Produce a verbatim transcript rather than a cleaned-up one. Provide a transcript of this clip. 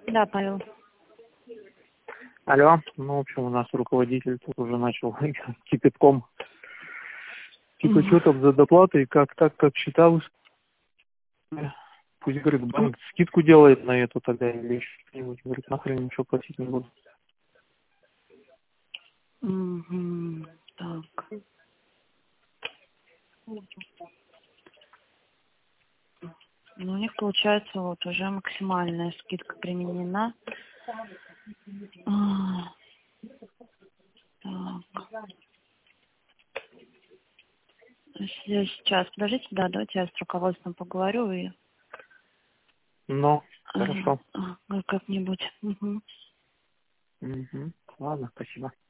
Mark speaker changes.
Speaker 1: Да, Павел.
Speaker 2: Алло, ну, в общем, у нас руководитель тут уже начал кипятком. Типа, что там за доплаты, как так, как считалось? Пусть, говорит, банк скидку делает на эту тогда или еще что-нибудь. Говорит, нахрен ничего платить не буду.
Speaker 1: Угу. Так. Ну, у них получается вот уже максимальная скидка применена. А, так. Если сейчас, подождите, да, давайте я с руководством поговорю и
Speaker 2: Ну,
Speaker 1: ага,
Speaker 2: хорошо.
Speaker 1: а, как-нибудь. Угу.
Speaker 2: Угу. Ладно, спасибо.